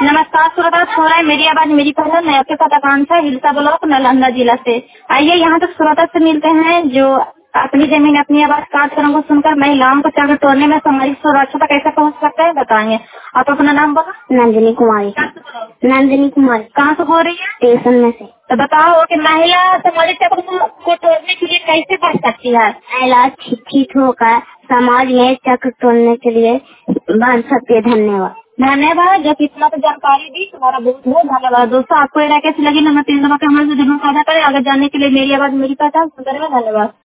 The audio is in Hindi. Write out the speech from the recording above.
नमस्कार श्रोता, हो रहा है मेरी आवाज मेरी पसंद। मैं आपके साथ आकांक्षा, हिलसा ब्लॉक, नालंदा जिला से। आइए यहाँ तक श्रोता से मिलते हैं जो अपनी जमीन अपनी आवाज कार्यक्रम को सुनकर महिलाओं को चाकू तोड़ने में सामाजिक सुरक्षा तक कैसे पहुँच सकते हैं बताएंगे। आप अपना नाम बोलो। नंदिनी कुमारी। नंदिनी कुमारी। कहाँ से हो रही है? स्टेशन में से। तो बताओ कि महिला सामाजिक चक्र को तोड़ने के लिए कैसे बढ़ सकती है? महिला शिक्षित होकर समाज में चक्र तोड़ने के लिए बढ़ सकती है। धन्यवाद। धन्यवाद जो कितना तो जानकारी दी, तुम्हारा बहुत बहुत धन्यवाद। दोस्तों आपको ये कैसी लगी? नंबर 3 नंबर के हमारे से जरूर साझा करें। आगे जानने के लिए मेरी आवाज मेरी पहचान सुनते रहें। धन्यवाद।